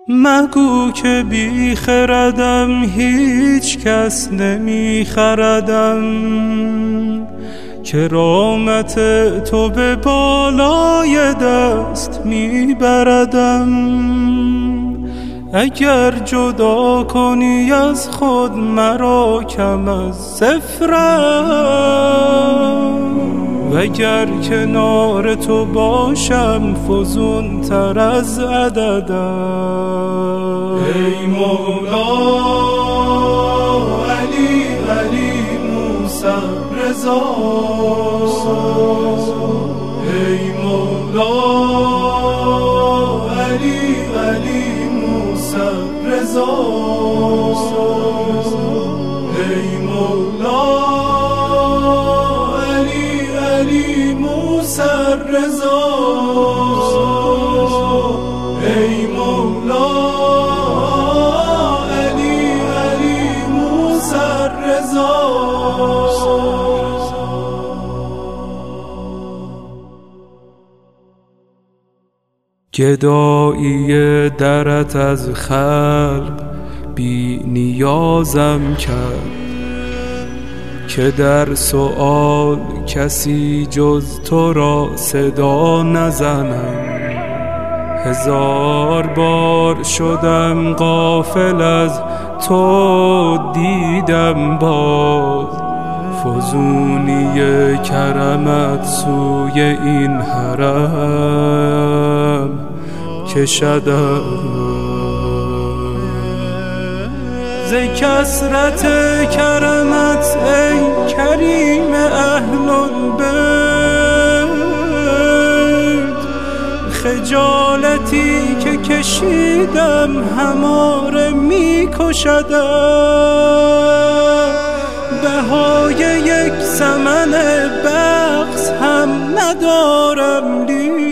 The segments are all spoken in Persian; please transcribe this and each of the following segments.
مگو که بی خردم، هیچ کس نمی خردم. کرامت تو به بالای دست می بردم. اگر جدا کنی از خود مرا کم از صفرم، وگر کنار تو باشم فزون تر از عددم. ای مولا علی علی موسی رضا، ای مولا علی علی موسی رضا، ای مولا علی علی موسی رضا، ای مولا علی علی موسی رضا. گدایی درت از خلق بی نیازم کرد، که در سؤال کسی جز تو را صدا نزنم. هزار بار شدم غافل از تو، دیدم باز فزونی کرمت سوی این حرم کشدم. ز کثرت کرمت ای کریم اهل البیت، خجالتی که کشیدم هماره می کشدم. بهای یک ثمن بخس هم ندارم،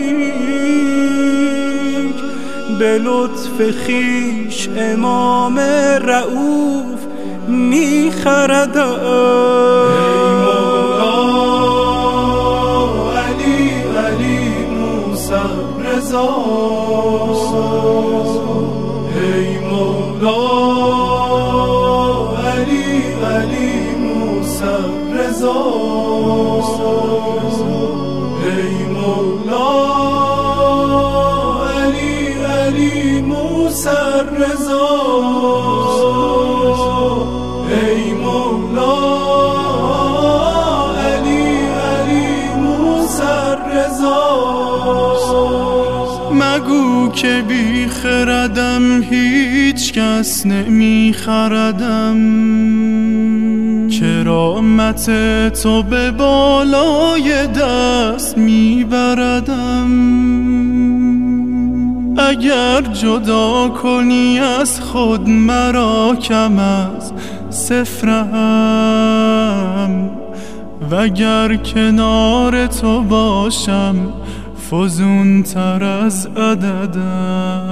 لیک به لطف خویش امام رؤوف می خردم. ای مولا علی علی موسی رضا، ای مولا علی علی موسی رضا، ای مولا علی علی موسی رضا، ای مولا علی علی موسی رضا. مگو که بی خردم، هیچ کس نمی خردم. کرامت تو به بالای دست می بردم. اگر جدا کنی از خود مرا کم از صفرم، وگر کنار تو باشم فزون تر از عددم.